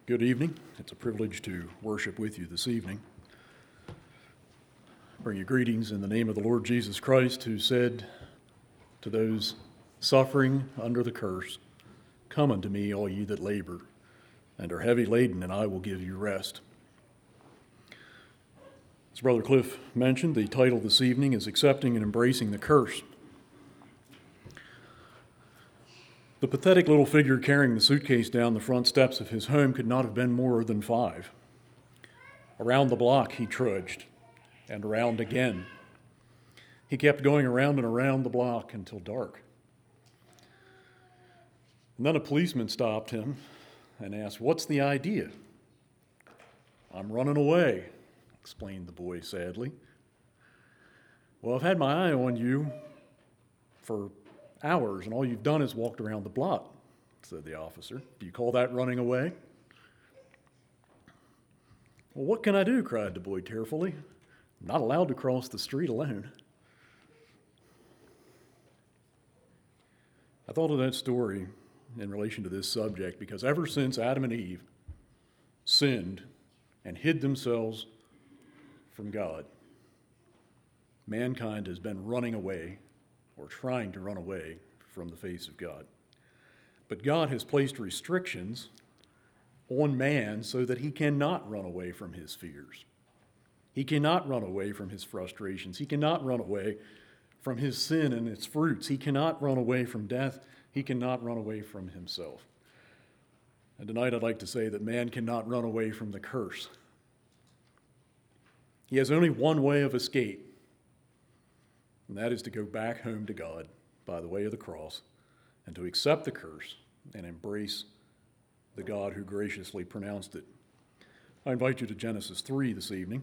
Good evening. It's a privilege to worship with you this evening. Bring you greetings in the name of the Lord Jesus Christ, who said to those suffering under the curse, "Come unto me, all ye that labor and are heavy laden, and I will give you rest." As Brother Cliff mentioned, the title this evening is Accepting and Embracing the Curse. The pathetic little figure carrying the suitcase down the front steps of his home could not have been more than 5. Around the block he trudged, and around again. He kept going around and around the block until dark. And then a policeman stopped him and asked, "What's the idea?" "I'm running away," explained the boy sadly. "Well, I've had my eye on you for hours, and all you've done is walked around the block," said the officer. "Do you call that running away?" "Well, what can I do?" cried the boy tearfully. "I'm not allowed to cross the street alone." I thought of that story in relation to this subject because ever since Adam and Eve sinned and hid themselves from God, mankind has been running away or trying to run away from the face of God. But God has placed restrictions on man so that he cannot run away from his fears. He cannot run away from his frustrations. He cannot run away from his sin and its fruits. He cannot run away from death. He cannot run away from himself. And tonight I'd like to say that man cannot run away from the curse. He has only one way of escape, and that is to go back home to God by the way of the cross and to accept the curse and embrace the God who graciously pronounced it. I invite you to Genesis 3 this evening.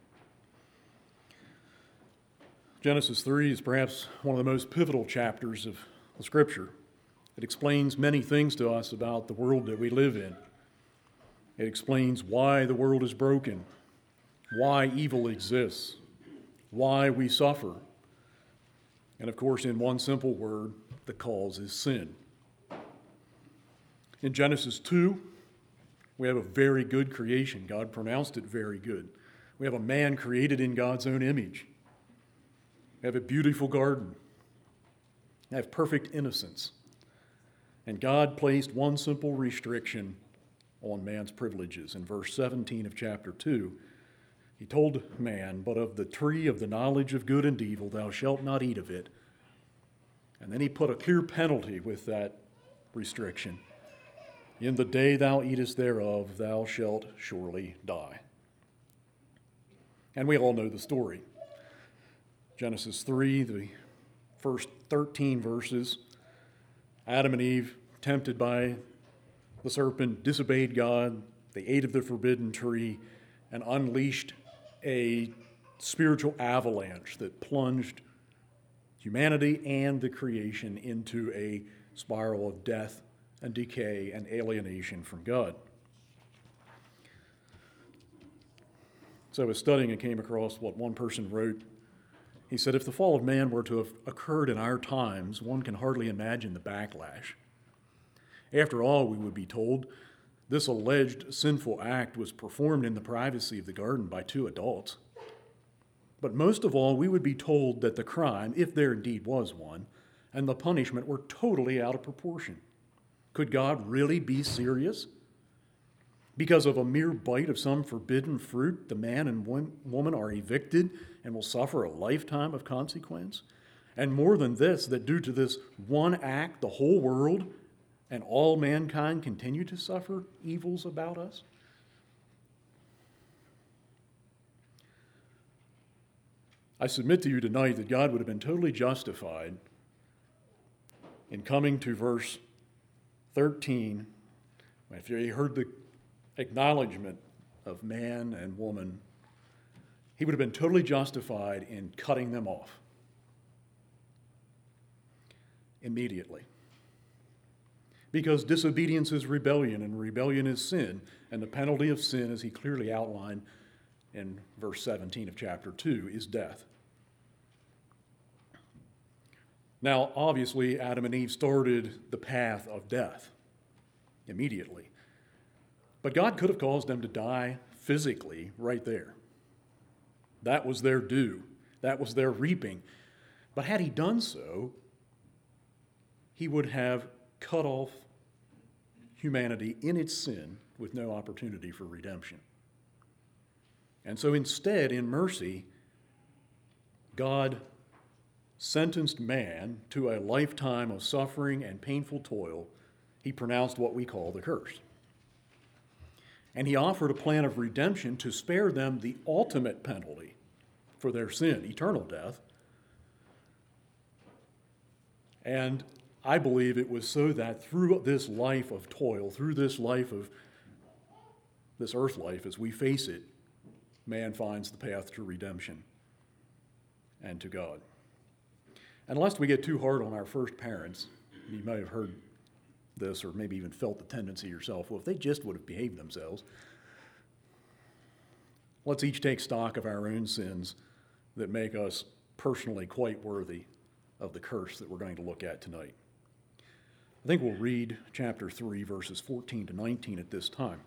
Genesis 3 is perhaps one of the most pivotal chapters of the Scripture. It explains many things to us about the world that we live in. It explains why the world is broken, why evil exists, why we suffer. And of course, in one simple word, the cause is sin. In Genesis 2, we have a very good creation. God pronounced it very good. We have a man created in God's own image. We have a beautiful garden. We have perfect innocence. And God placed one simple restriction on man's privileges. In verse 17 of chapter 2, he told man, "But of the tree of the knowledge of good and evil thou shalt not eat of it." And then he put a clear penalty with that restriction. "In the day thou eatest thereof, thou shalt surely die." And we all know the story. Genesis 3, the first 13 verses, Adam and Eve, tempted by the serpent, disobeyed God. They ate of the forbidden tree and unleashed a spiritual avalanche that plunged humanity and the creation into a spiral of death and decay and alienation from God. So I was studying and came across what one person wrote. He said, "If the fall of man were to have occurred in our times, one can hardly imagine the backlash. After all, we would be told, this alleged sinful act was performed in the privacy of the garden by 2 adults. But most of all, we would be told that the crime, if there indeed was one, and the punishment were totally out of proportion. Could God really be serious? Because of a mere bite of some forbidden fruit, the man and woman are evicted and will suffer a lifetime of consequence? And more than this, that due to this one act, the whole world and all mankind continue to suffer evils about us?" I submit to you tonight that God would have been totally justified in coming to verse 13. If you heard the acknowledgement of man and woman, he would have been totally justified in cutting them off immediately. Because disobedience is rebellion, and rebellion is sin, and the penalty of sin, as he clearly outlined in verse 17 of chapter 2, is death. Now, obviously, Adam and Eve started the path of death immediately. But God could have caused them to die physically right there. That was their due. That was their reaping. But had he done so, he would have cut off humanity in its sin with no opportunity for redemption. And so instead, in mercy, God sentenced man to a lifetime of suffering and painful toil. He pronounced what we call the curse. And he offered a plan of redemption to spare them the ultimate penalty for their sin, eternal death. And I believe it was so that through this life of toil, through this life of this earth life as we face it, man finds the path to redemption and to God. And lest we get too hard on our first parents, you may have heard this or maybe even felt the tendency yourself, well, if they just would have behaved themselves. Let's each take stock of our own sins that make us personally quite worthy of the curse that we're going to look at tonight. I think we'll read chapter 3, verses 14 to 19 at this time.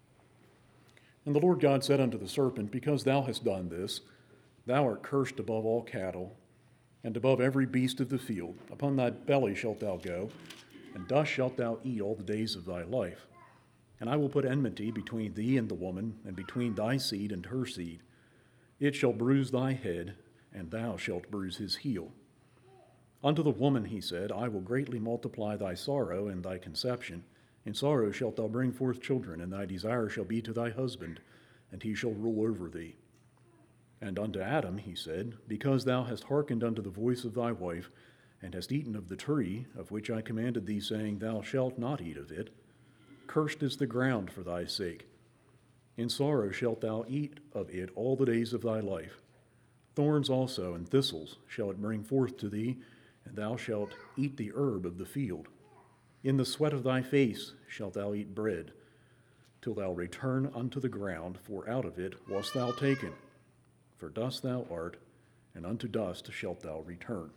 And the Lord God said unto the serpent, Because thou hast done this, thou art cursed above all cattle, and above every beast of the field. Upon thy belly shalt thou go, and dust shalt thou eat all the days of thy life. And I will put enmity between thee and the woman, and between thy seed and her seed. It shall bruise thy head, and thou shalt bruise his heel. Unto the woman he said, I will greatly multiply thy sorrow and thy conception. In sorrow shalt thou bring forth children, and thy desire shall be to thy husband, and he shall rule over thee. And unto Adam he said, Because thou hast hearkened unto the voice of thy wife, and hast eaten of the tree of which I commanded thee, saying, Thou shalt not eat of it, cursed is the ground for thy sake. In sorrow shalt thou eat of it all the days of thy life. Thorns also and thistles shall it bring forth to thee, and thou shalt eat the herb of the field. In the sweat of thy face shalt thou eat bread, till thou return unto the ground, for out of it wast thou taken. For dust thou art, and unto dust shalt thou return.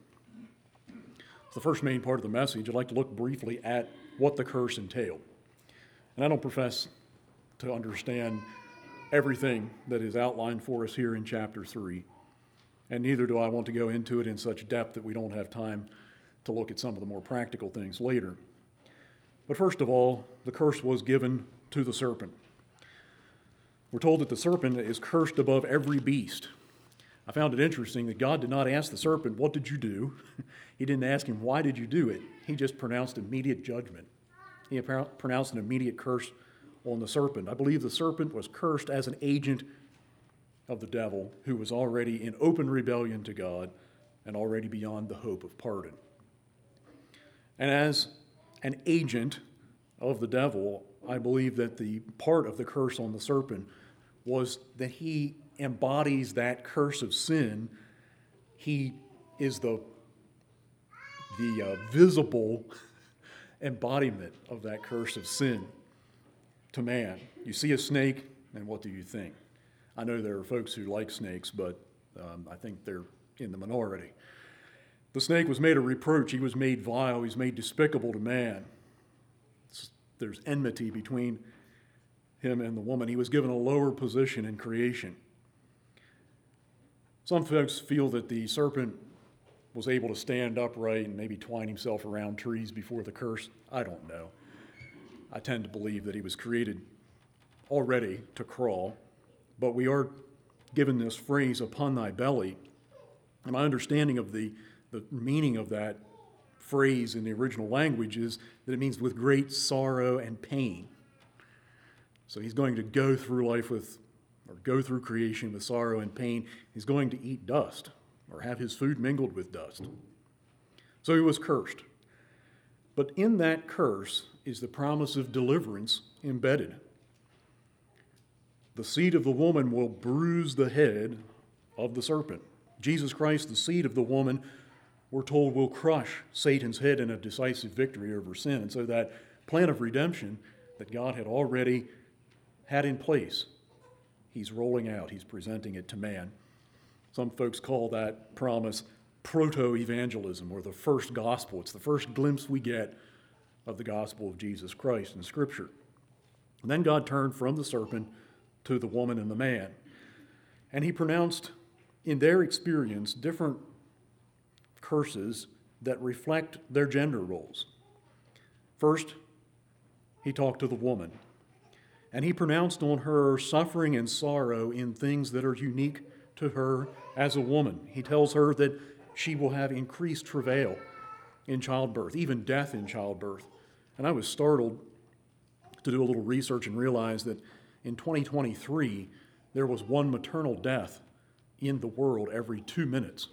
The first main part of the message, I'd like to look briefly at what the curse entailed. And I don't profess to understand everything that is outlined for us here in chapter 3, and neither do I want to go into it in such depth that we don't have time to look at some of the more practical things later. But first of all, the curse was given to the serpent. We're told that the serpent is cursed above every beast. I found it interesting that God did not ask the serpent, what did you do? He didn't ask him, why did you do it? He just pronounced immediate judgment. He pronounced an immediate curse on the serpent. I believe the serpent was cursed as an agent of the devil who was already in open rebellion to God and already beyond the hope of pardon. And as an agent of the devil, I believe that the part of the curse on the serpent was that he embodies that curse of sin. He is the visible embodiment of that curse of sin to man. You see a snake, and what do you think? I know there are folks who like snakes, but I think they're in the minority. The snake was made a reproach. He was made vile. He was made despicable to man. There's enmity between him and the woman. He was given a lower position in creation. Some folks feel that the serpent was able to stand upright and maybe twine himself around trees before the curse. I don't know. I tend to believe that he was created already to crawl, but we are given this phrase, upon thy belly. And my understanding of the meaning of that phrase in the original language is that it means with great sorrow and pain. So he's going to go through life go through creation with sorrow and pain. He's going to eat dust or have his food mingled with dust. So he was cursed. But in that curse is the promise of deliverance embedded. The seed of the woman will bruise the head of the serpent. Jesus Christ, the seed of the woman, we're told will crush Satan's head in a decisive victory over sin. And so that plan of redemption that God had already had in place, he's rolling out, he's presenting it to man. Some folks call that promise proto-evangelism, or the first gospel. It's the first glimpse we get of the gospel of Jesus Christ in Scripture. And then God turned from the serpent to the woman and the man. And he pronounced, in their experience, different curses that reflect their gender roles. First, he talked to the woman, and he pronounced on her suffering and sorrow in things that are unique to her as a woman. He tells her that she will have increased travail in childbirth, even death in childbirth. And I was startled to do a little research and realize that in 2023, there was one maternal death in the world every 2 minutes.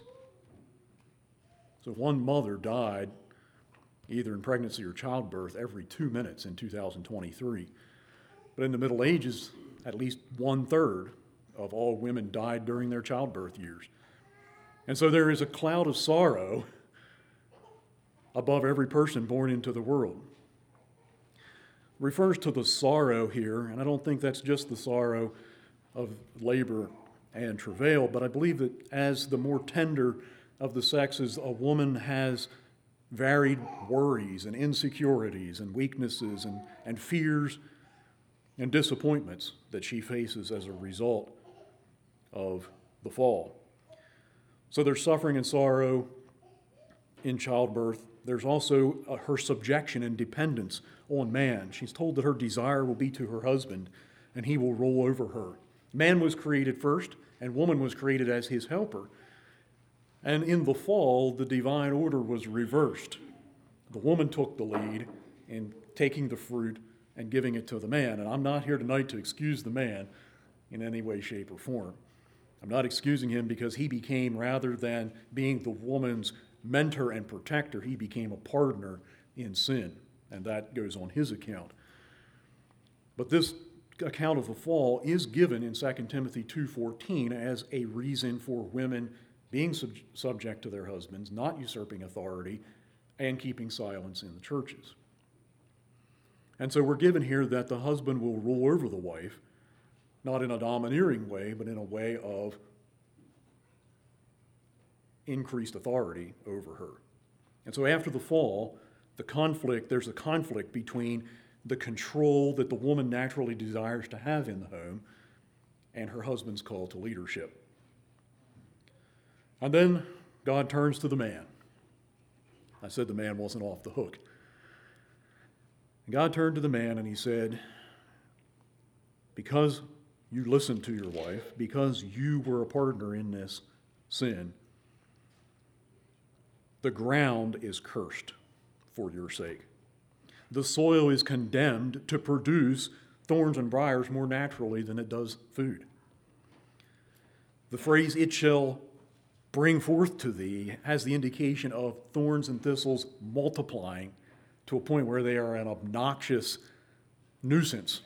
So one mother died either in pregnancy or childbirth every 2 minutes in 2023. But in the Middle Ages, at least 1/3 of all women died during their childbirth years. And so there is a cloud of sorrow above every person born into the world. Refers to the sorrow here, and I don't think that's just the sorrow of labor and travail, but I believe that as the more tender of the sexes, a woman has varied worries and insecurities and weaknesses and fears and disappointments that she faces as a result of the fall. So there's suffering and sorrow in childbirth. There's also her subjection and dependence on man. She's told that her desire will be to her husband, and he will rule over her. Man was created first, and woman was created as his helper. And in the fall, the divine order was reversed. The woman took the lead in taking the fruit and giving it to the man. And I'm not here tonight to excuse the man in any way, shape, or form. I'm not excusing him because he became, rather than being the woman's mentor and protector, he became a partner in sin, and that goes on his account. But this account of the fall is given in 2 Timothy 2:14 as a reason for women being subject to their husbands, not usurping authority, and keeping silence in the churches. And so we're given here that the husband will rule over the wife, not in a domineering way, but in a way of increased authority over her. And so after the fall, there's a conflict between the control that the woman naturally desires to have in the home and her husband's call to leadership. And then God turns to the man. I said the man wasn't off the hook. And God turned to the man and he said, because you listened to your wife, because you were a partner in this sin, the ground is cursed for your sake. The soil is condemned to produce thorns and briars more naturally than it does food. The phrase, it shall bring forth to thee, has the indication of thorns and thistles multiplying to a point where they are an obnoxious nuisance.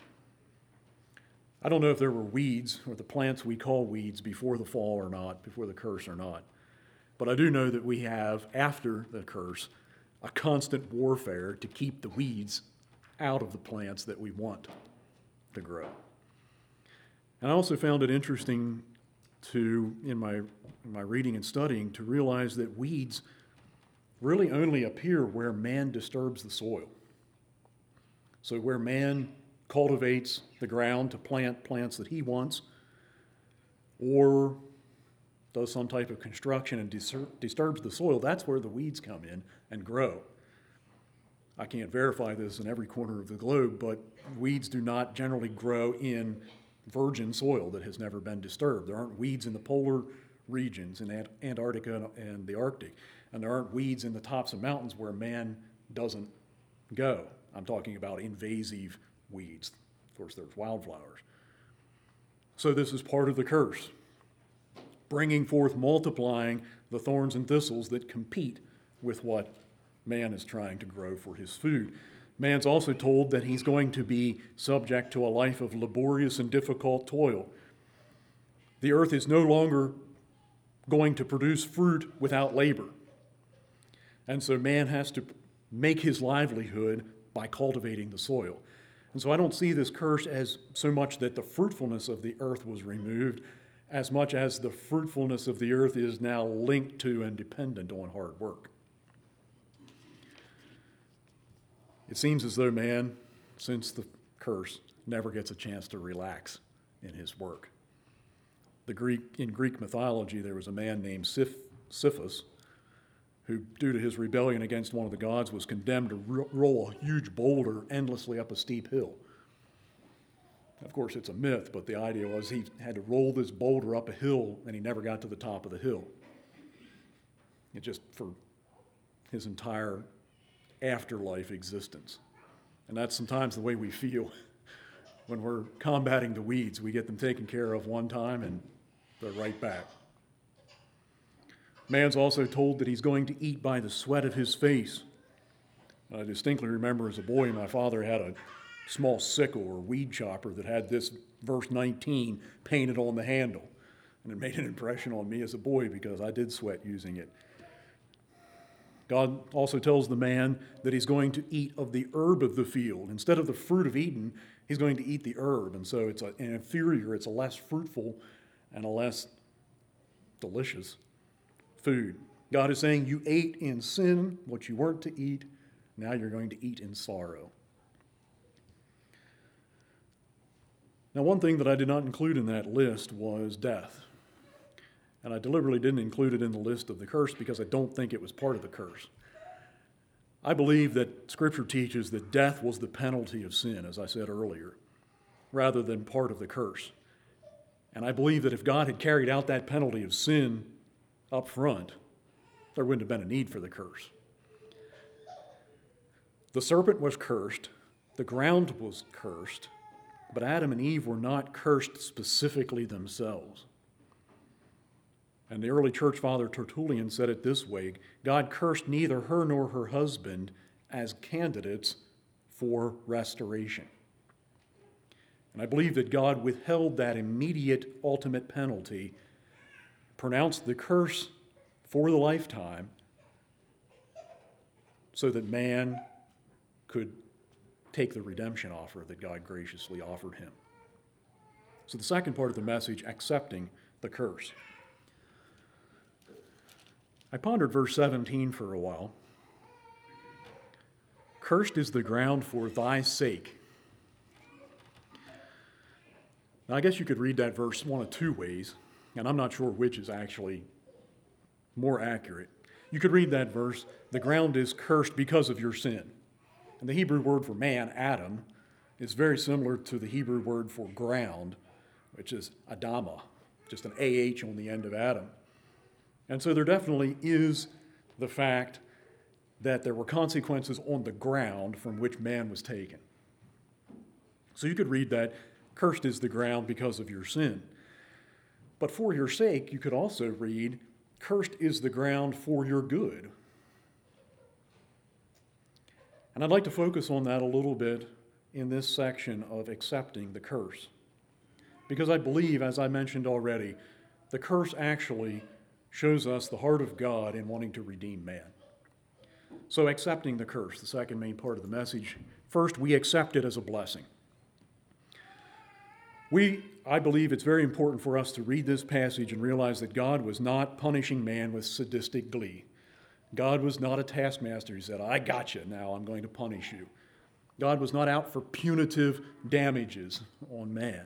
I don't know if there were weeds or the plants we call weeds before the fall or not, before the curse or not. But I do know that we have, after the curse, a constant warfare to keep the weeds out of the plants that we want to grow. And I also found it interesting in my reading and studying, to realize that weeds really only appear where man disturbs the soil. So where man cultivates the ground to plant plants that he wants, or does some type of construction and disturbs the soil, that's where the weeds come in and grow. I can't verify this in every corner of the globe, but weeds do not generally grow in virgin soil that has never been disturbed. There aren't weeds in the polar regions in Antarctica and the Arctic, and there aren't weeds in the tops of mountains where man doesn't go. I'm talking about invasive weeds. Of course, there's wildflowers. So this is part of the curse, bringing forth, multiplying the thorns and thistles that compete with what man is trying to grow for his food. Man's also told that he's going to be subject to a life of laborious and difficult toil. The earth is no longer going to produce fruit without labor. And so man has to make his livelihood by cultivating the soil. And so I don't see this curse as so much that the fruitfulness of the earth was removed, as much as the fruitfulness of the earth is now linked to and dependent on hard work. It seems as though man, since the curse never gets a chance to relax in his work. In Greek mythology, there was a man named Sisyphus who, due to his rebellion against one of the gods, was condemned to roll a huge boulder endlessly up a steep hill. Of course, it's a myth, but the idea was he had to roll this boulder up a hill, and he never got to the top of the hill. It just for his entire afterlife existence. And that's sometimes the way we feel when we're combating the weeds. We get them taken care of one time, and they're right back. Man's also told that he's going to eat by the sweat of his face. I distinctly remember as a boy, my father had a small sickle or weed chopper that had this verse 19 painted on the handle. And it made an impression on me as a boy because I did sweat using it. God also tells the man that he's going to eat of the herb of the field. Instead of the fruit of Eden, he's going to eat the herb. And so it's an inferior, it's a less fruitful and a less delicious food. God is saying you ate in sin what you weren't to eat. Now you're going to eat in sorrow. Now, one thing that I did not include in that list was death. And I deliberately didn't include it in the list of the curse because I don't think it was part of the curse. I believe that Scripture teaches that death was the penalty of sin, as I said earlier, rather than part of the curse. And I believe that if God had carried out that penalty of sin up front, there wouldn't have been a need for the curse. The serpent was cursed, the ground was cursed, but Adam and Eve were not cursed specifically themselves. And the early church father Tertullian said it this way: God cursed neither her nor her husband as candidates for restoration. And I believe that God withheld that immediate ultimate penalty, pronounced the curse for the lifetime, so that man could take the redemption offer that God graciously offered him. So the second part of the message, accepting the curse. I pondered verse 17 for a while. Cursed is the ground for thy sake. Now, I guess you could read that verse one of two ways, and I'm not sure which is actually more accurate. You could read that verse, the ground is cursed because of your sin. And the Hebrew word for man, Adam, is very similar to the Hebrew word for ground, which is Adama, just an AH on the end of Adam. And so there definitely is the fact that there were consequences on the ground from which man was taken. So you could read that, cursed is the ground because of your sin. But for your sake, you could also read, cursed is the ground for your good. And I'd like to focus on that a little bit in this section of accepting the curse. Because I believe, as I mentioned already, the curse actually shows us the heart of God in wanting to redeem man. So accepting the curse, the second main part of the message. First, we accept it as a blessing. I believe it's very important for us to read this passage and realize that God was not punishing man with sadistic glee. God was not a taskmaster. He said, I got you, now I'm going to punish you. God was not out for punitive damages on man.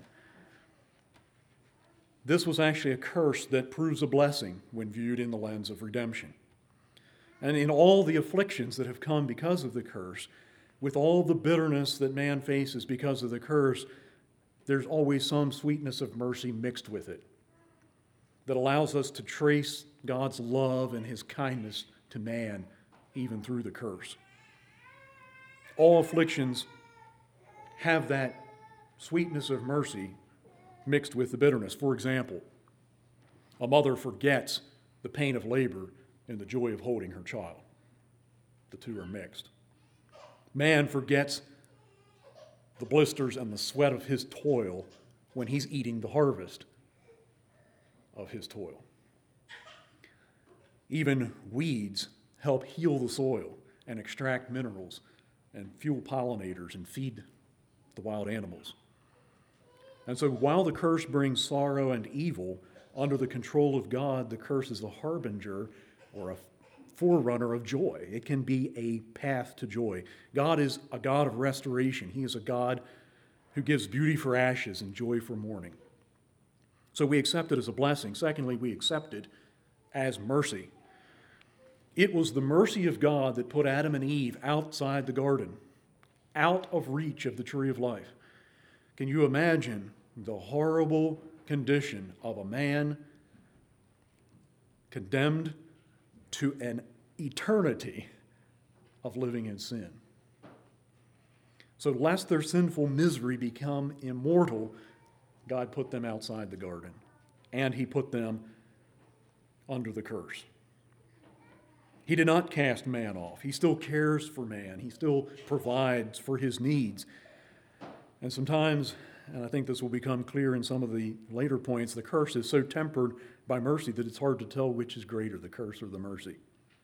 This was actually a curse that proves a blessing when viewed in the lens of redemption. And in all the afflictions that have come because of the curse, with all the bitterness that man faces because of the curse, there's always some sweetness of mercy mixed with it that allows us to trace God's love and his kindness to man, even through the curse. All afflictions have that sweetness of mercy mixed with the bitterness. For example, a mother forgets the pain of labor and the joy of holding her child. The two are mixed. Man forgets the blisters and the sweat of his toil when he's eating the harvest of his toil. Even weeds help heal the soil and extract minerals and fuel pollinators and feed the wild animals. And so while the curse brings sorrow and evil, under the control of God, the curse is a harbinger or a forerunner of joy. It can be a path to joy. God is a God of restoration. He is a God who gives beauty for ashes and joy for mourning. So we accept it as a blessing. Secondly, we accept it as mercy. It was the mercy of God that put Adam and Eve outside the garden, out of reach of the tree of life. Can you imagine the horrible condition of a man condemned to an eternity of living in sin? So lest their sinful misery become immortal, God put them outside the garden, and he put them under the curse. He did not cast man off. He still cares for man. He still provides for his needs. And sometimes, and I think this will become clear in some of the later points, the curse is so tempered by mercy that it's hard to tell which is greater, the curse or the mercy.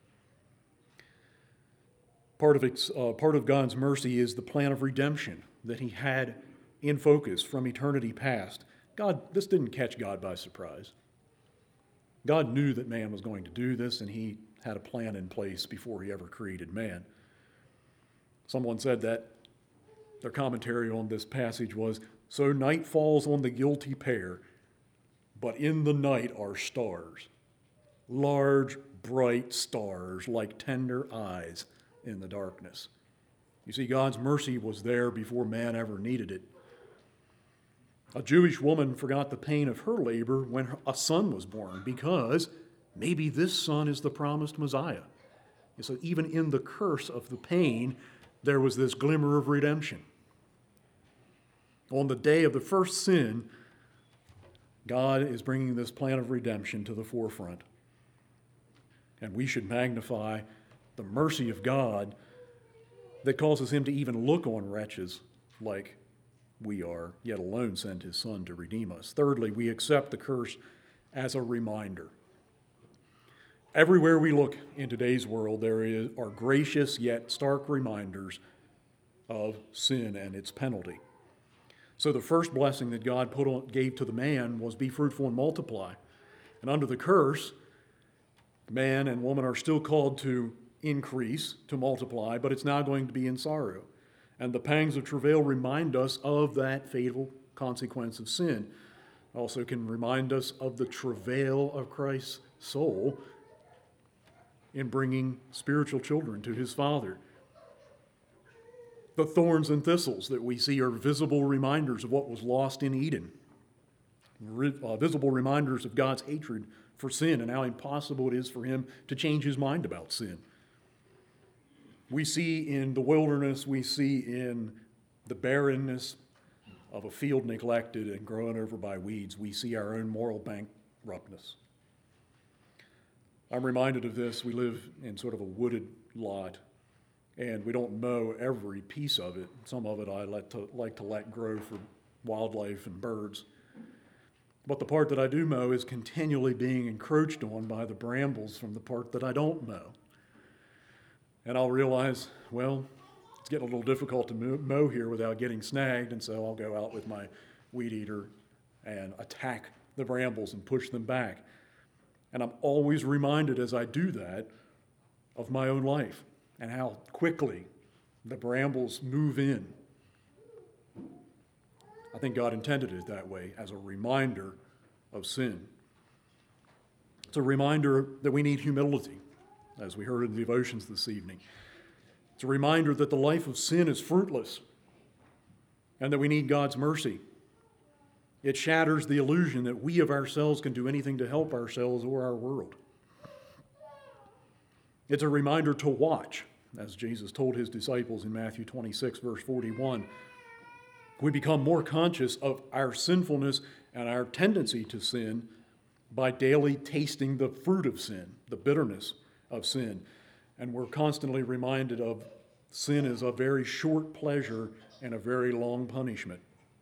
Part of God's mercy is the plan of redemption that he had in focus from eternity past. This didn't catch God by surprise. God knew that man was going to do this, and he had a plan in place before he ever created man. Someone said that their commentary on this passage was, "So night falls on the guilty pair, but in the night are stars, large, bright stars like tender eyes in the darkness." You see, God's mercy was there before man ever needed it. A Jewish woman forgot the pain of her labor when a son was born, because maybe this son is the promised Messiah. And so even in the curse of the pain, there was this glimmer of redemption. On the day of the first sin, God is bringing this plan of redemption to the forefront. And we should magnify the mercy of God that causes him to even look on wretches like we are, yet alone send his Son to redeem us. Thirdly, we accept the curse as a reminder. Everywhere we look in today's world, there are gracious yet stark reminders of sin and its penalty. So the first blessing that God gave to the man was be fruitful and multiply. And under the curse, man and woman are still called to increase, to multiply, but it's now going to be in sorrow. And the pangs of travail remind us of that fatal consequence of sin. Also can remind us of the travail of Christ's soul in bringing spiritual children to his Father. The thorns and thistles that we see are visible reminders of what was lost in Eden. Visible reminders of God's hatred for sin and how impossible it is for him to change his mind about sin. We see in the wilderness, we see in the barrenness of a field neglected and grown over by weeds, we see our own moral bankruptness. I'm reminded of this. We live in sort of a wooded lot, and we don't mow every piece of it. Some of it I like to let grow for wildlife and birds. But the part that I do mow is continually being encroached on by the brambles from the part that I don't mow. And I'll realize, well, it's getting a little difficult to mow here without getting snagged, and so I'll go out with my weed eater and attack the brambles and push them back. And I'm always reminded as I do that of my own life and how quickly the brambles move in. I think God intended it that way, as a reminder of sin. It's a reminder that we need humility, as we heard in the devotions this evening. It's a reminder that the life of sin is fruitless and that we need God's mercy. It shatters the illusion that we of ourselves can do anything to help ourselves or our world. It's a reminder to watch, as Jesus told his disciples in Matthew 26, verse 41. We become more conscious of our sinfulness and our tendency to sin by daily tasting the fruit of sin, the bitterness of sin. And we're constantly reminded of sin is a very short pleasure and a very long punishment.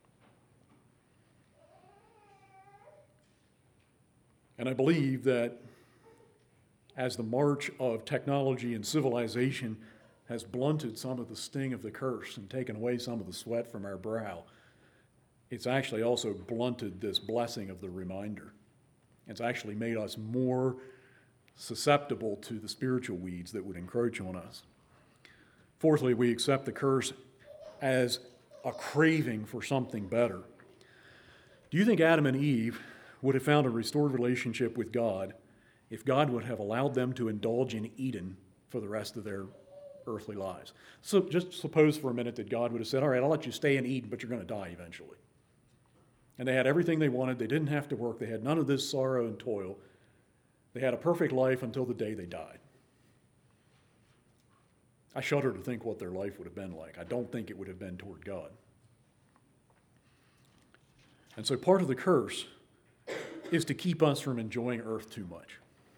And I believe that as the march of technology and civilization has blunted some of the sting of the curse and taken away some of the sweat from our brow, it's actually also blunted this blessing of the reminder. It's actually made us more susceptible to the spiritual weeds that would encroach on us. Fourthly, we accept the curse as a craving for something better. Do you think Adam and Eve would have found a restored relationship with God if God would have allowed them to indulge in Eden for the rest of their earthly lives? So just suppose for a minute that God would have said, all right, I'll let you stay in Eden, but you're going to die eventually. And they had everything they wanted. They didn't have to work. They had none of this sorrow and toil. They had a perfect life until the day they died. I shudder to think what their life would have been like. I don't think it would have been toward God. And so part of the curse is to keep us from enjoying earth too much.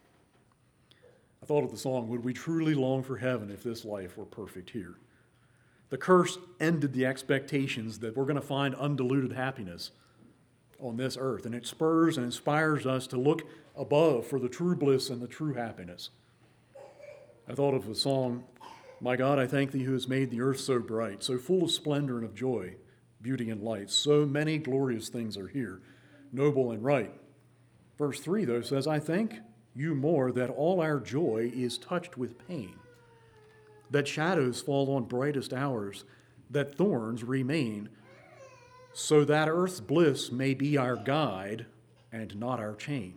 I thought of the song, "Would we truly long for heaven if this life were perfect here?" The curse ended the expectations that we're going to find undiluted happiness on this earth, and it spurs and inspires us to look above for the true bliss and the true happiness. I thought of the song, "My God, I thank thee who has made the earth so bright, so full of splendor and of joy, beauty and light. So many glorious things are here, noble and right." Verse 3, though, says, "I thank you more that all our joy is touched with pain, that shadows fall on brightest hours, that thorns remain, so that earth's bliss may be our guide and not our chain.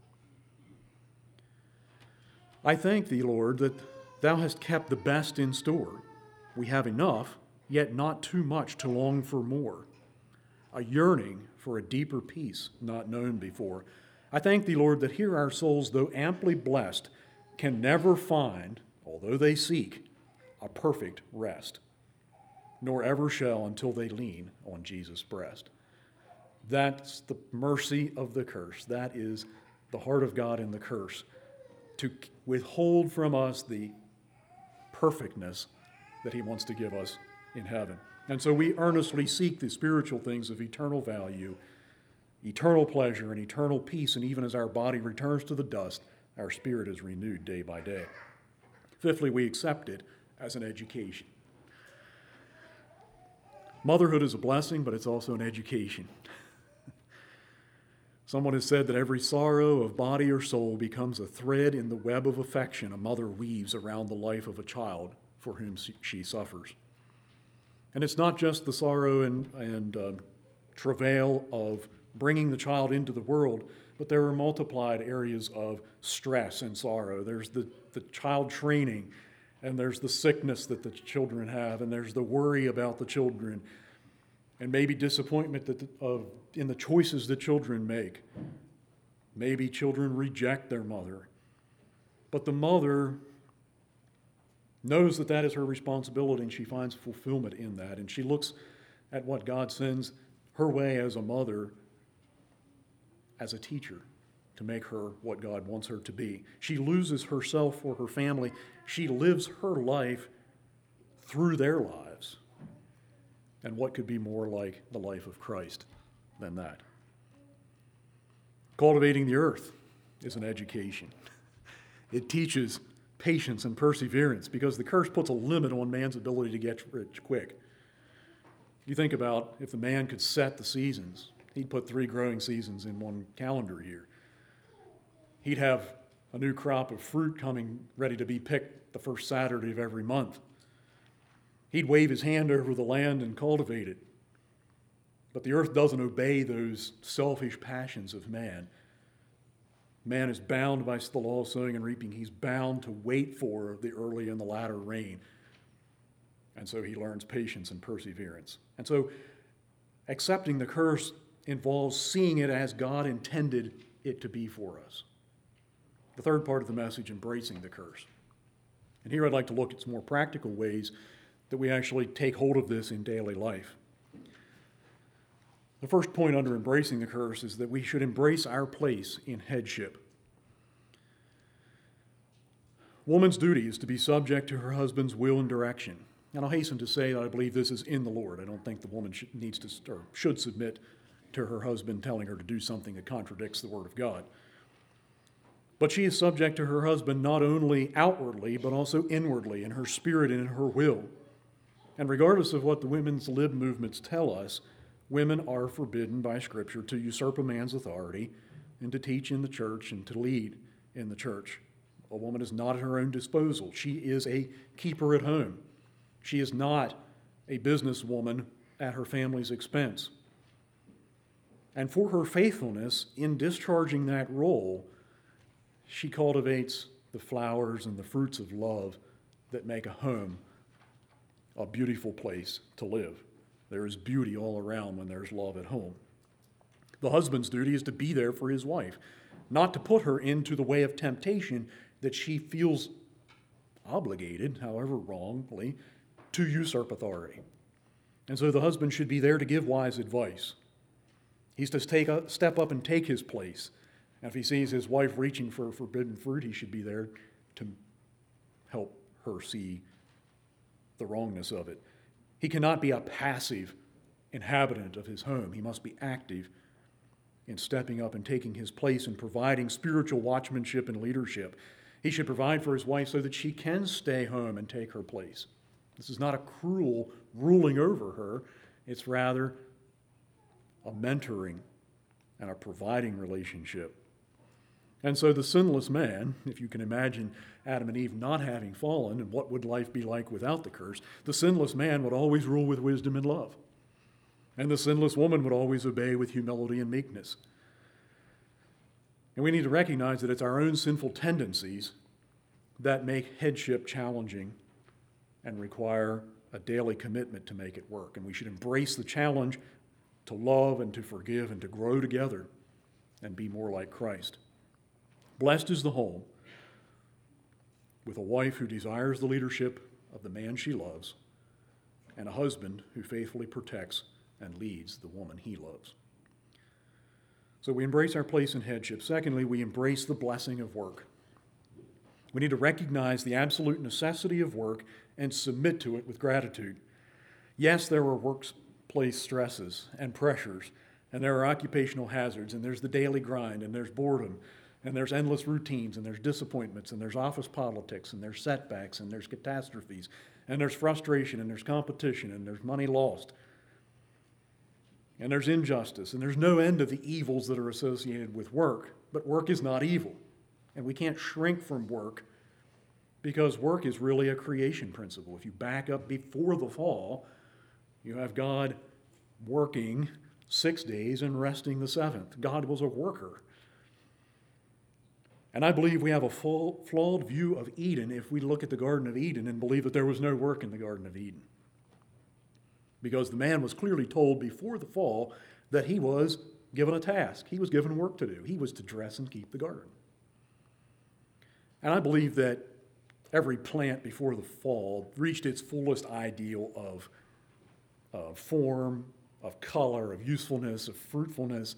I thank thee, Lord, that thou hast kept the best in store. We have enough, yet not too much to long for more, a yearning for a deeper peace not known before. I thank thee, Lord, that here our souls, though amply blessed, can never find, although they seek, a perfect rest, nor ever shall until they lean on Jesus' breast." That's the mercy of the curse. That is the heart of God in the curse, to withhold from us the perfectness that he wants to give us in heaven. And so we earnestly seek the spiritual things of eternal value, eternal pleasure, and eternal peace, and even as our body returns to the dust, our spirit is renewed day by day. Fifthly, we accept it as an education. Motherhood is a blessing, but it's also an education. Someone has said that every sorrow of body or soul becomes a thread in the web of affection a mother weaves around the life of a child for whom she suffers. And it's not just the sorrow and travail of bringing the child into the world, but there are multiplied areas of stress and sorrow. There's the child training, and there's the sickness that the children have, and there's the worry about the children, and maybe disappointment in the choices that children make. Maybe children reject their mother. But the mother knows that that is her responsibility, and she finds fulfillment in that. And she looks at what God sends her way as a mother, as a teacher, to make her what God wants her to be. She loses herself for her family. She lives her life through their lives. And what could be more like the life of Christ than that? Cultivating the earth is an education. It teaches patience and perseverance, because the curse puts a limit on man's ability to get rich quick. You think about if the man could set the seasons, he'd put 3 growing seasons in one calendar year. He'd have a new crop of fruit coming ready to be picked the first Saturday of every month. He'd wave his hand over the land and cultivate it. But the earth doesn't obey those selfish passions of man. Man is bound by the law of sowing and reaping. He's bound to wait for the early and the latter rain. And so he learns patience and perseverance. And so accepting the curse involves seeing it as God intended it to be for us. The third part of the message, embracing the curse. And here I'd like to look at some more practical ways that we actually take hold of this in daily life. The first point under embracing the curse is that we should embrace our place in headship. Woman's duty is to be subject to her husband's will and direction. And I'll hasten to say that I believe this is in the Lord. I don't think the woman should submit to her husband telling her to do something that contradicts the Word of God. But she is subject to her husband not only outwardly, but also inwardly, in her spirit and in her will. And regardless of what the women's lib movements tell us, women are forbidden by Scripture to usurp a man's authority and to teach in the church and to lead in the church. A woman is not at her own disposal. She is a keeper at home. She is not a businesswoman at her family's expense. And for her faithfulness in discharging that role, she cultivates the flowers and the fruits of love that make a home a beautiful place to live. There is beauty all around when there's love at home. The husband's duty is to be there for his wife, not to put her into the way of temptation that she feels obligated, however wrongly, to usurp authority. And so the husband should be there to give wise advice. He's to step up and take his place. And if he sees his wife reaching for forbidden fruit, he should be there to help her see the wrongness of it. He cannot be a passive inhabitant of his home. He must be active in stepping up and taking his place and providing spiritual watchmanship and leadership. He should provide for his wife so that she can stay home and take her place. This is not a cruel ruling over her. It's rather a mentoring and a providing relationship. And so the sinless man, if you can imagine Adam and Eve not having fallen, and what would life be like without the curse, the sinless man would always rule with wisdom and love. And the sinless woman would always obey with humility and meekness. And we need to recognize that it's our own sinful tendencies that make headship challenging and require a daily commitment to make it work. And we should embrace the challenge to love and to forgive and to grow together and be more like Christ. Blessed is the home with a wife who desires the leadership of the man she loves and a husband who faithfully protects and leads the woman he loves. So we embrace our place in headship. Secondly, we embrace the blessing of work. We need to recognize the absolute necessity of work and submit to it with gratitude. Yes, there are workplace stresses and pressures, and there are occupational hazards, and there's the daily grind, and there's boredom, and there's endless routines, and there's disappointments, and there's office politics, and there's setbacks, and there's catastrophes, and there's frustration, and there's competition, and there's money lost, and there's injustice, and there's no end of the evils that are associated with work. But work is not evil, and we can't shrink from work because work is really a creation principle. If you back up before the fall, you have God working 6 days and resting the seventh. God was a worker. And I believe we have a flawed view of Eden if we look at the Garden of Eden and believe that there was no work in the Garden of Eden. Because the man was clearly told before the fall that he was given a task. He was given work to do. He was to dress and keep the garden. And I believe that every plant before the fall reached its fullest ideal of form, of color, of usefulness, of fruitfulness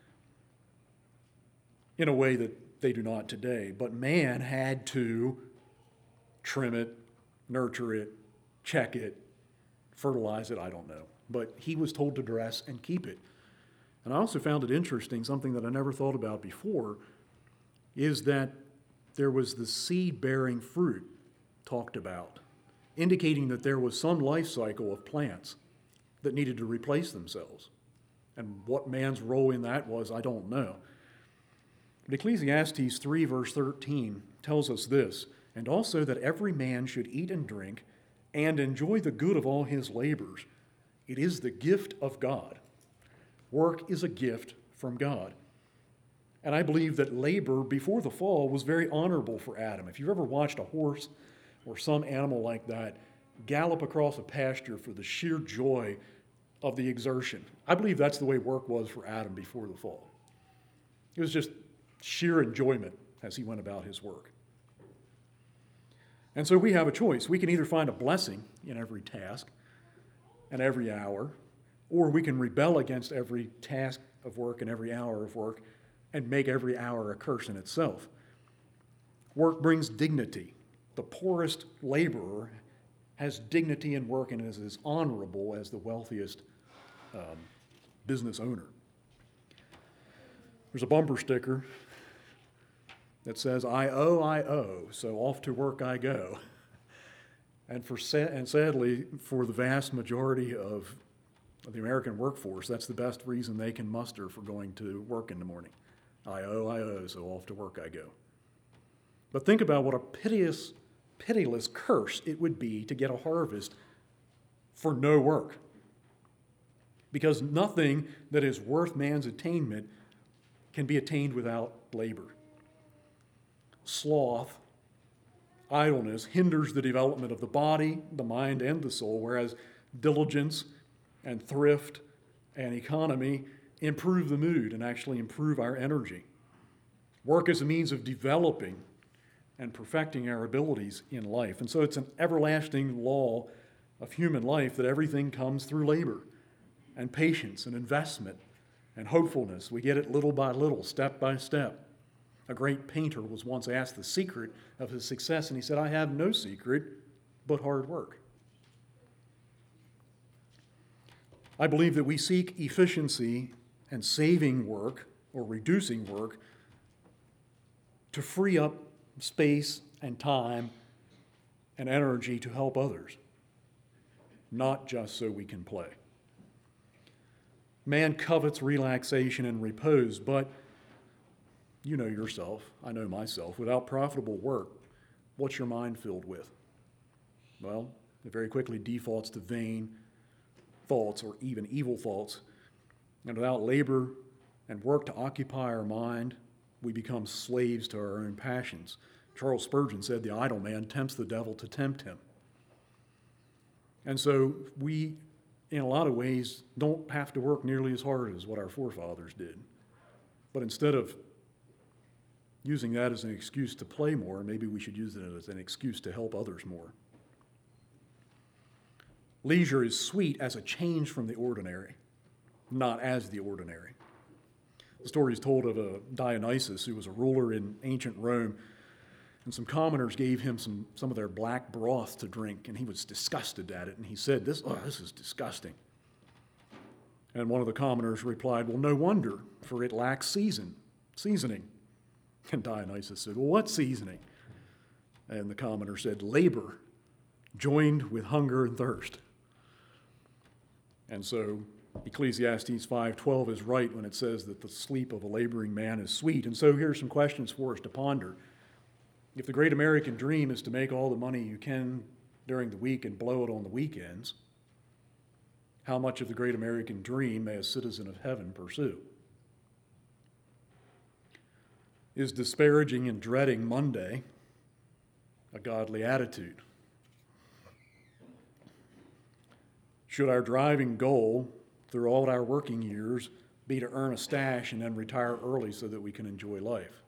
in a way that they do not today. But man had to trim it, nurture it, check it, fertilize it, I don't know. But he was told to dress and keep it. And I also found it interesting, something that I never thought about before, is that there was the seed-bearing fruit talked about, indicating that there was some life cycle of plants that needed to replace themselves. And what man's role in that was, I don't know. But Ecclesiastes 3, verse 13 tells us this, and also that every man should eat and drink and enjoy the good of all his labors. It is the gift of God. Work is a gift from God. And I believe that labor before the fall was very honorable for Adam. If you've ever watched a horse or some animal like that gallop across a pasture for the sheer joy of the exertion, I believe that's the way work was for Adam before the fall. It was just sheer enjoyment as he went about his work. And so we have a choice. We can either find a blessing in every task and every hour, or we can rebel against every task of work and every hour of work and make every hour a curse in itself. Work brings dignity. The poorest laborer has dignity in work and is as honorable as the wealthiest business owner. There's a bumper sticker that says, I owe, so off to work I go. And sadly, for the vast majority of the American workforce, that's the best reason they can muster for going to work in the morning. I owe, so off to work I go. But think about what a pitiless curse it would be to get a harvest for no work. because nothing that is worth man's attainment can be attained without labor. Sloth, idleness, hinders the development of the body, the mind, and the soul, whereas diligence and thrift and economy improve the mood and actually improve our energy. Work is a means of developing and perfecting our abilities in life. And so it's an everlasting law of human life that everything comes through labor and patience and investment and hopefulness. We get it little by little, step by step. A great painter was once asked the secret of his success, and he said, "I have no secret but hard work." I believe that we seek efficiency and saving work or reducing work to free up space and time and energy to help others, not just so we can play. Man covets relaxation and repose, but you know yourself, I know myself, without profitable work, what's your mind filled with? Well, it very quickly defaults to vain thoughts or even evil thoughts. And without labor and work to occupy our mind, we become slaves to our own passions. Charles Spurgeon said, "The idle man tempts the devil to tempt him." And so we, in a lot of ways, don't have to work nearly as hard as what our forefathers did. But instead of using that as an excuse to play more, maybe we should use it as an excuse to help others more. Leisure is sweet as a change from the ordinary, not as the ordinary. The story is told of a Dionysus who was a ruler in ancient Rome, and some commoners gave him some of their black broth to drink, and he was disgusted at it, and he said, this is disgusting. And one of the commoners replied, "Well, no wonder, for it lacks seasoning." And Dionysus said, "Well, what seasoning?" And the commoner said, "Labor, joined with hunger and thirst." And so Ecclesiastes 5:12 is right when it says that the sleep of a laboring man is sweet. And so here's some questions for us to ponder. If the great American dream is to make all the money you can during the week and blow it on the weekends, how much of the great American dream may a citizen of heaven pursue? Is disparaging and dreading Monday a godly attitude? Should our driving goal through all our working years be to earn a stash and then retire early so that we can enjoy life?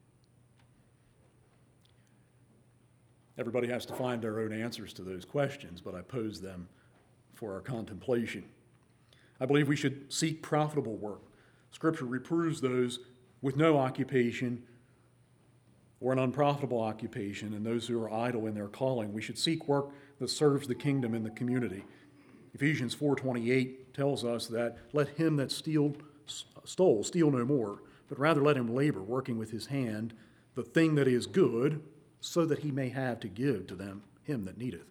Everybody has to find their own answers to those questions, but I pose them for our contemplation. I believe we should seek profitable work. Scripture reproves those with no occupation or an unprofitable occupation, and those who are idle in their calling. We should seek work that serves the kingdom and the community. Ephesians 4:28 tells us that let him that stole steal no more, but rather let him labor, working with his hand the thing that is good, so that he may have to give to him that needeth.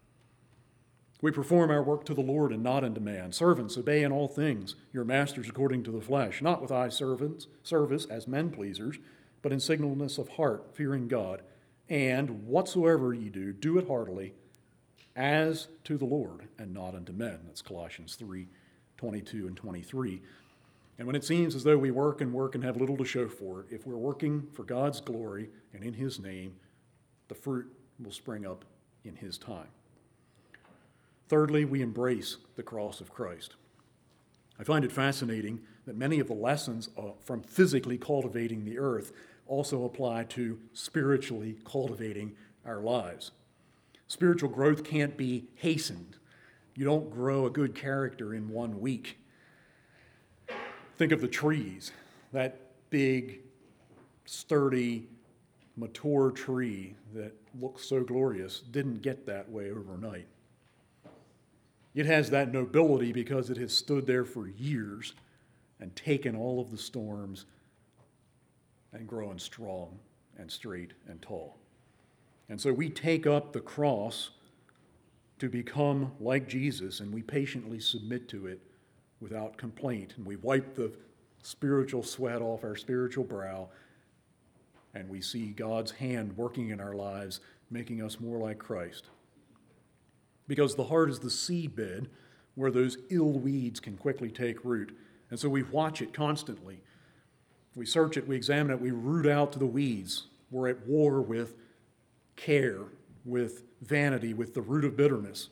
We perform our work to the Lord and not unto man. Servants, obey in all things your masters according to the flesh, not with eye service as men pleasers, but in singleness of heart, fearing God. And whatsoever ye do, do it heartily, as to the Lord and not unto men. That's Colossians 3:22 and 23. And when it seems as though we work and have little to show for it, if we're working for God's glory and in his name, the fruit will spring up in his time. Thirdly, we embrace the cross of Christ. I find it fascinating that many of the lessons from physically cultivating the earth also apply to spiritually cultivating our lives. Spiritual growth can't be hastened. You don't grow a good character in 1 week. Think of the trees. That big, sturdy, mature tree that looks so glorious didn't get that way overnight. It has that nobility because it has stood there for years and taken all of the storms and grown strong and straight and tall. And so we take up the cross to become like Jesus, and we patiently submit to it without complaint. And we wipe the spiritual sweat off our spiritual brow, and we see God's hand working in our lives, making us more like Christ. Because the heart is the seedbed where those ill weeds can quickly take root. And so we watch it constantly. We search it, we examine it, we root out the weeds. We're at war with care, with vanity, with the root of bitterness.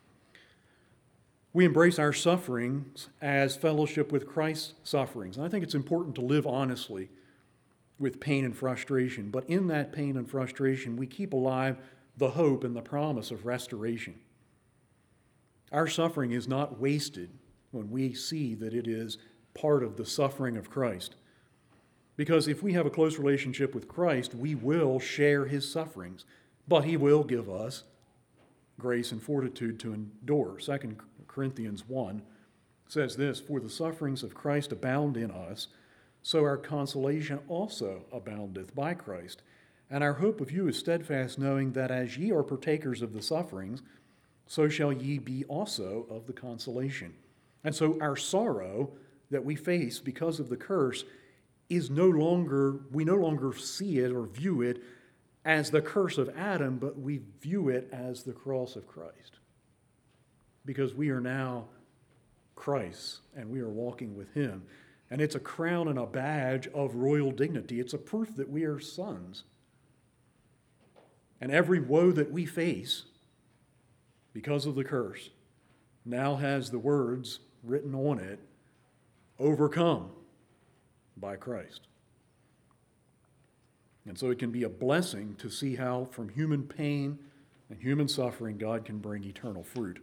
We embrace our sufferings as fellowship with Christ's sufferings. And I think it's important to live honestly with pain and frustration. But in that pain and frustration, we keep alive the hope and the promise of restoration. Our suffering is not wasted when we see that it is part of the suffering of Christ. Because if we have a close relationship with Christ, we will share his sufferings, but he will give us grace and fortitude to endure. 2 Corinthians 1 says this, "For the sufferings of Christ abound in us, so our consolation also aboundeth by Christ. And our hope of you is steadfast, knowing that as ye are partakers of the sufferings, so shall ye be also of the consolation." And so our sorrow that we face because of the curse is we no longer see it or view it as the curse of Adam, but we view it as the cross of Christ. Because we are now Christ and we are walking with him. And it's a crown and a badge of royal dignity. It's a proof that we are sons. And every woe that we face because of the curse now has the words written on it, "Overcome by Christ." And so it can be a blessing to see how from human pain and human suffering God can bring eternal fruit.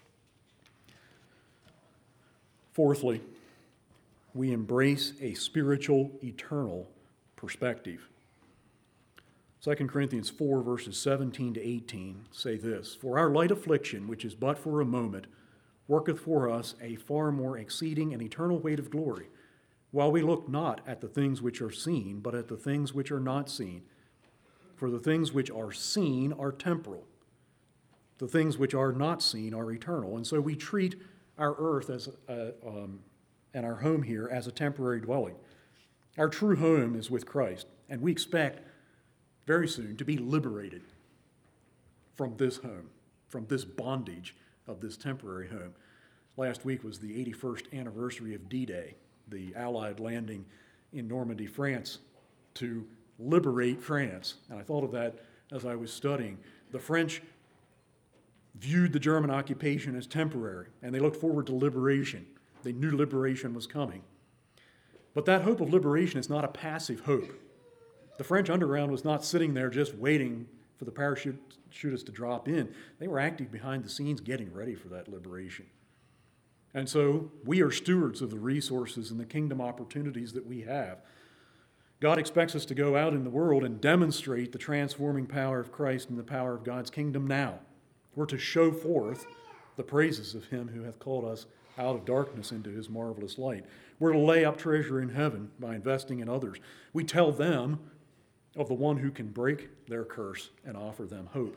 Fourthly, we embrace a spiritual, eternal perspective. 2 Corinthians 4, verses 17 to 18 say this, "For our light affliction, which is but for a moment, worketh for us a far more exceeding and eternal weight of glory, while we look not at the things which are seen, but at the things which are not seen. For the things which are seen are temporal. The things which are not seen are eternal." And so we treat our earth as and our home here as a temporary dwelling. Our true home is with Christ, and we expect very soon to be liberated from this home, from this bondage of this temporary home. Last week was the 81st anniversary of D-Day, the Allied landing in Normandy, France, to liberate France. And I thought of that as I was studying. The French viewed the German occupation as temporary, and they looked forward to liberation. They knew liberation was coming. But that hope of liberation is not a passive hope. The French underground was not sitting there just waiting for the parachutists to drop in. They were active behind the scenes getting ready for that liberation. And so we are stewards of the resources and the kingdom opportunities that we have. God expects us to go out in the world and demonstrate the transforming power of Christ and the power of God's kingdom now. We're to show forth the praises of him who hath called us out of darkness into his marvelous light. We're to lay up treasure in heaven by investing in others. We tell them of the one who can break their curse and offer them hope.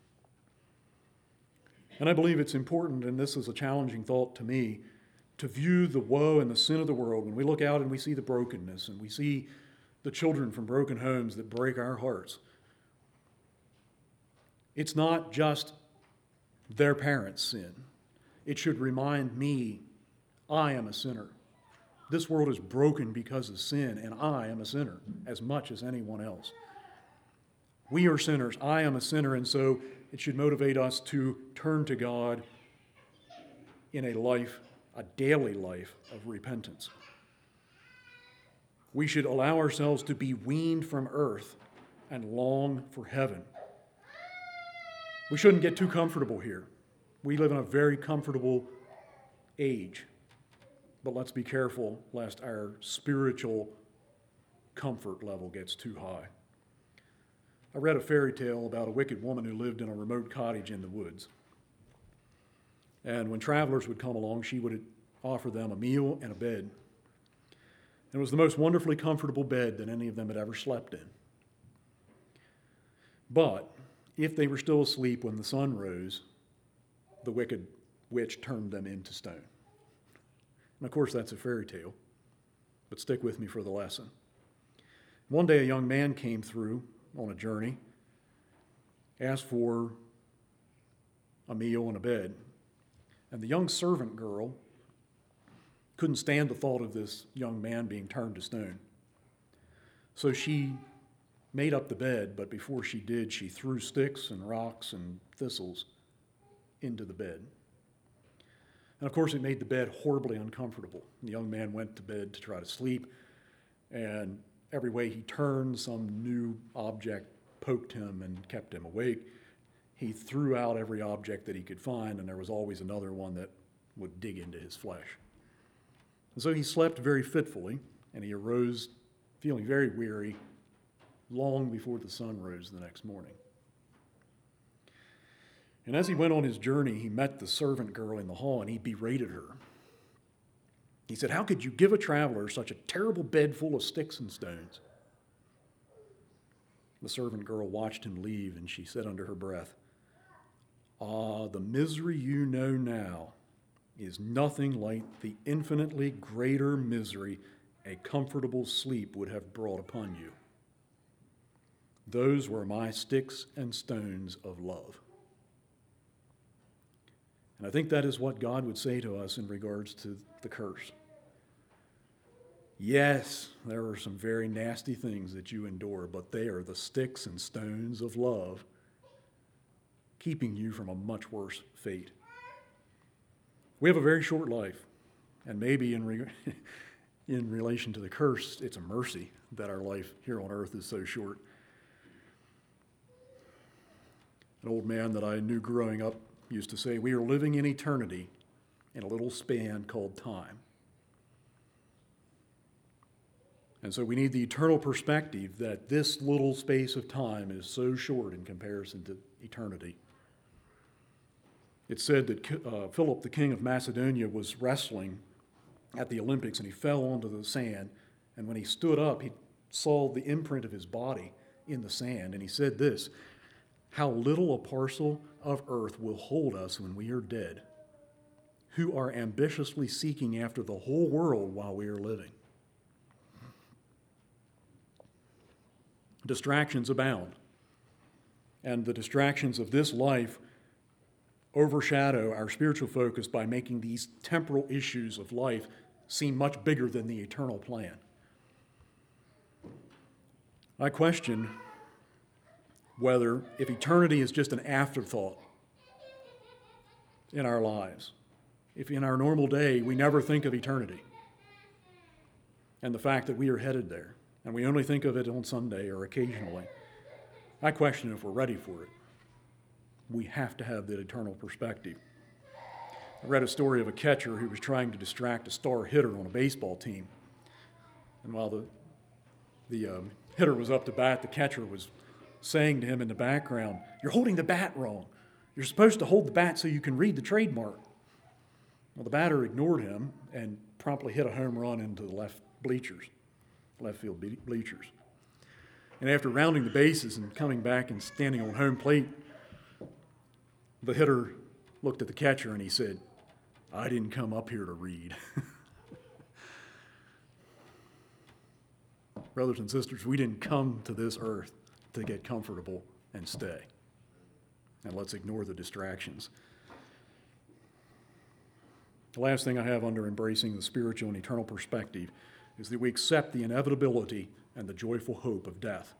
And I believe it's important, and this is a challenging thought to me, to view the woe and the sin of the world. When we look out and we see the brokenness and we see the children from broken homes that break our hearts, it's not just their parents' sin. It should remind me, I am a sinner. This world is broken because of sin, and I am a sinner as much as anyone else. We are sinners. I am a sinner, and so it should motivate us to turn to God in a daily life of repentance. We should allow ourselves to be weaned from earth and long for heaven. We shouldn't get too comfortable here. We live in a very comfortable age, but let's be careful lest our spiritual comfort level gets too high. I read a fairy tale about a wicked woman who lived in a remote cottage in the woods. And when travelers would come along, she would offer them a meal and a bed. And it was the most wonderfully comfortable bed that any of them had ever slept in. But if they were still asleep when the sun rose, the wicked witch turned them into stone. And of course, that's a fairy tale, but stick with me for the lesson. One day, a young man came through on a journey, asked for a meal and a bed. And the young servant girl couldn't stand the thought of this young man being turned to stone. So she made up the bed, but before she did, she threw sticks and rocks and thistles into the bed. And of course, it made the bed horribly uncomfortable. The young man went to bed to try to sleep, and every way he turned, some new object poked him and kept him awake. He threw out every object that he could find, and there was always another one that would dig into his flesh. And so he slept very fitfully, and he arose feeling very weary long before the sun rose the next morning. And as he went on his journey, he met the servant girl in the hall, and he berated her. He said, "How could you give a traveler such a terrible bed full of sticks and stones?" The servant girl watched him leave, and she said under her breath, "Ah, the misery you know now is nothing like the infinitely greater misery a comfortable sleep would have brought upon you. Those were my sticks and stones of love." And I think that is what God would say to us in regards to the curse. Yes, there are some very nasty things that you endure, but they are the sticks and stones of love, keeping you from a much worse fate. We have a very short life, and maybe in relation to the curse, it's a mercy that our life here on earth is so short. An old man that I knew growing up used to say, "We are living in eternity in a little span called time." And so we need the eternal perspective that this little space of time is so short in comparison to eternity. It's said that Philip, the king of Macedonia, was wrestling at the Olympics, and he fell onto the sand. And when he stood up, he saw the imprint of his body in the sand. And he said this, "How little a parcel of earth will hold us when we are dead, who are ambitiously seeking after the whole world while we are living." Distractions abound. And the distractions of this life overshadow our spiritual focus by making these temporal issues of life seem much bigger than the eternal plan. I question whether, if eternity is just an afterthought in our lives, if in our normal day we never think of eternity and the fact that we are headed there, and we only think of it on Sunday or occasionally, I question if we're ready for it. We have to have that eternal perspective. I read a story of a catcher who was trying to distract a star hitter on a baseball team. And while the hitter was up to bat, the catcher was saying to him in the background, "You're holding the bat wrong. You're supposed to hold the bat so you can read the trademark." Well, the batter ignored him and promptly hit a home run into the left field bleachers. And after rounding the bases and coming back and standing on home plate, the hitter looked at the catcher and he said, "I didn't come up here to read." Brothers and sisters, we didn't come to this earth to get comfortable and stay. And let's ignore the distractions. The last thing I have under embracing the spiritual and eternal perspective is that we accept the inevitability and the joyful hope of death.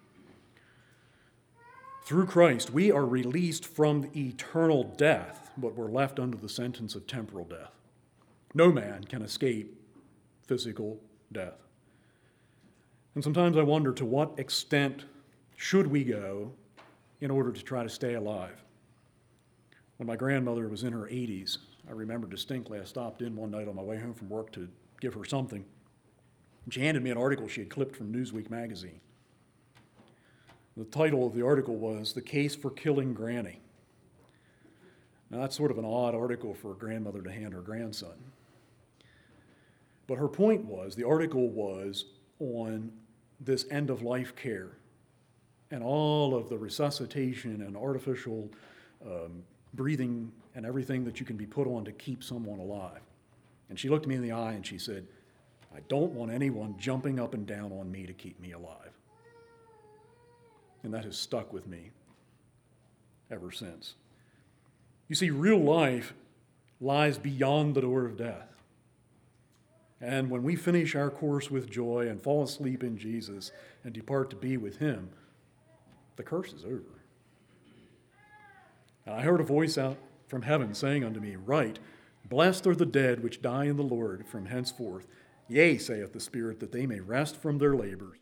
Through Christ, we are released from eternal death, but we're left under the sentence of temporal death. No man can escape physical death. And sometimes I wonder, to what extent should we go in order to try to stay alive? When my grandmother was in her 80s, I remember distinctly, I stopped in one night on my way home from work to give her something. She handed me an article she had clipped from Newsweek magazine. The title of the article was "The Case for Killing Granny." Now, that's sort of an odd article for a grandmother to hand her grandson. But her point was, the article was on this end-of-life care and all of the resuscitation and artificial breathing and everything that you can be put on to keep someone alive. And she looked me in the eye and she said, "I don't want anyone jumping up and down on me to keep me alive." And that has stuck with me ever since. You see, real life lies beyond the door of death. And when we finish our course with joy and fall asleep in Jesus and depart to be with him, the curse is over. And I heard a voice out from heaven saying unto me, Write, blessed are the dead which die in the Lord from henceforth. Yea, saith the Spirit, that they may rest from their labors.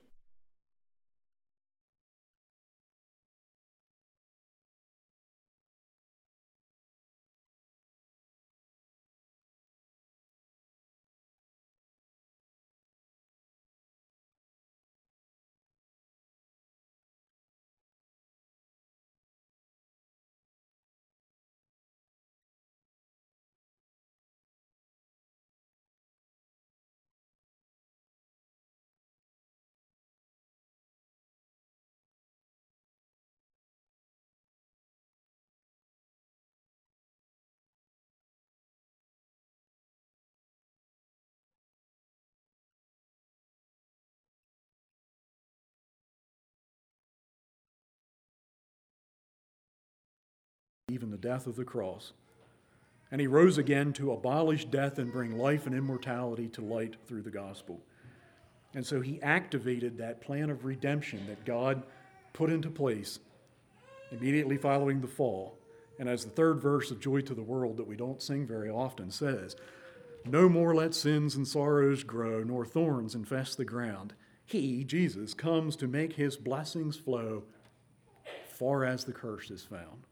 Even the death of the cross. And he rose again to abolish death and bring life and immortality to light through the gospel. And so he activated that plan of redemption that God put into place immediately following the fall. And as the third verse of Joy to the World that we don't sing very often says, no more let sins and sorrows grow, nor thorns infest the ground. He, Jesus, comes to make his blessings flow far as the curse is found.